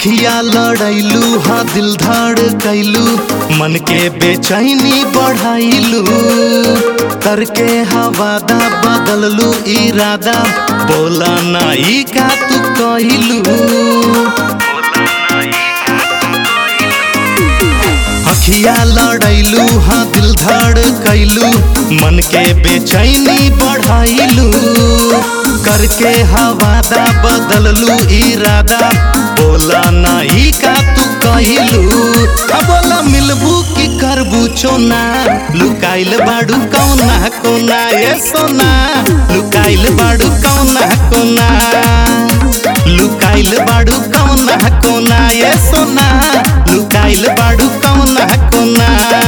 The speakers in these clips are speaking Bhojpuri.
अखिया लड़ैलू हाँ दिल धड़कैलू मन के बेचैनी बढ़ाइलू करके हवादा बदललू इरादा बोला नाई का तू कहलू अखिया लड़ैलू हाँ दिल धड़कैलू मन के बेचैनी बढ़ाइलू करके हवादा बदललू इरादा बोला नाई का तू कहलू बोला मिलबू की करबू चोना लुकाइल बाड़ू कौना कोना ये सोना लुकाइल बाड़ू कौना कोना लुकाइल बाड़ू कौना कोना ये सोना लुकाइल बाड़ू कौना कोना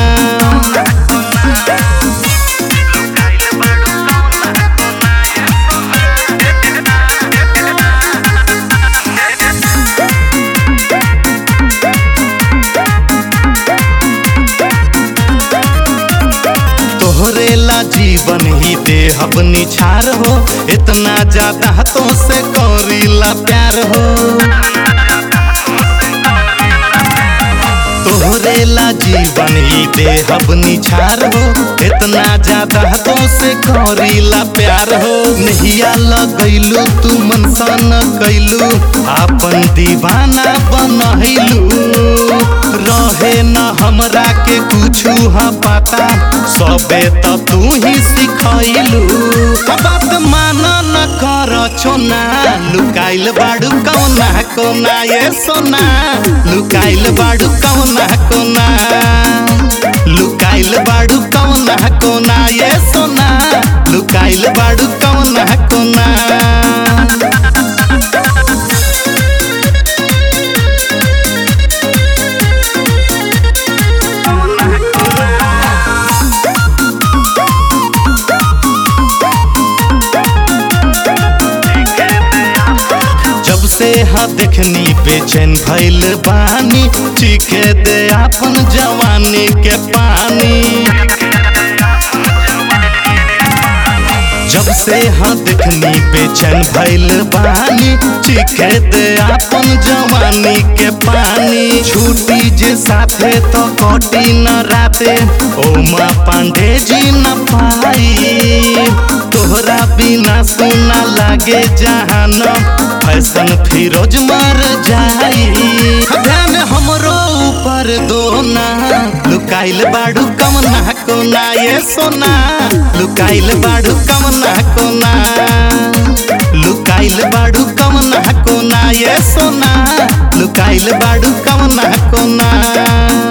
तोहरेला जीवन ही देहब निछार हो इतना ज्यादा तो से करीला प्यार हो तोहरेला जीवन ही देहब निछार हो इतना ज्यादा तो से करीला प्यार हो नहिया लगैलू तू मनसन कैलू आपन दीवाना बनैलू रहे न हमरा के कुछ हा पता सबे तो तू ही सिखैलू बात मान न कर छोना लुकाइल बाड़ू कौना कोना ये सोना लुकाइल बाड़ू कौना कोना लुकाइल बाड़ू कौना कोना ये सोना लुकाइल बाड़ू कौना कोना से हाँ देखनी बेचैन भइल बानी चीखे दे अपन जवानी के पानी जब से हाँ देखनी बेचैन भइल बानी चीखे दे अपन जवानी के पानी छुट्टी जे साथे तो कटी न राते ओमा पांडे जी न पाई तोहरा बिना सुना लागे जहान फैशन फिरोज मर जाई ध्यान हमरो ऊपर दो ना लुकाइल बाड़ू कमना कोना ये सोना लुकाइल बाड़ू कमना कोना लुकाइल बाड़ू कमना कोना ये सोना लुकाइल बाड़ू कमना कोना।